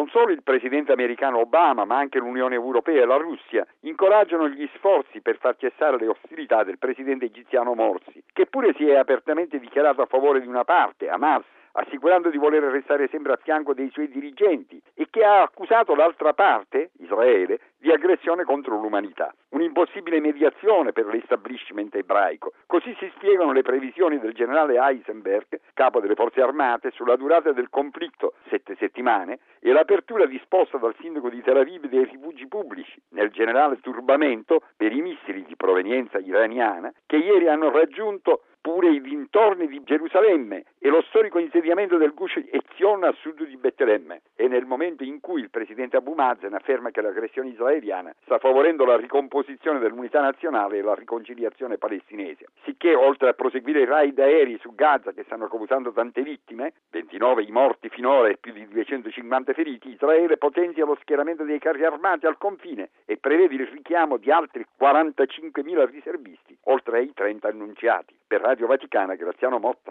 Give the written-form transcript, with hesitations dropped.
solo il presidente americano Obama, ma anche l'Unione Europea e la Russia incoraggiano gli sforzi per far cessare le ostilità del presidente egiziano Morsi, che pure si è apertamente dichiarato a favore di una parte, Hamas, assicurando di voler restare sempre a fianco dei suoi dirigenti, e che ha accusato l'altra parte, Israele, di aggressione contro l'umanità. Un'impossibile mediazione per l'establishment ebraico. Così si spiegano le previsioni del generale Eisenberg, capo delle forze armate, sulla durata del conflitto, 7 settimane, e l'apertura disposta dal sindaco di Tel Aviv dei rifugi pubblici, nel generale turbamento per i missili di provenienza iraniana che ieri hanno raggiunto pure i dintorni di Gerusalemme e lo storico insediamento del Gush Etzion a sud di Betlemme. E nel momento in cui il presidente Abu Mazen afferma che l'aggressione israeliana sta favorendo la ricomposizione dell'unità nazionale e la riconciliazione palestinese. Sicché, oltre a proseguire i raid aerei su Gaza che stanno causando tante vittime, 29 i morti finora e più di 250 feriti, Israele potenzia lo schieramento dei carri armati al confine e prevede il richiamo di altri 45.000 riservisti, oltre ai 30 annunciati. Per Radio Vaticana, Graziano Motta.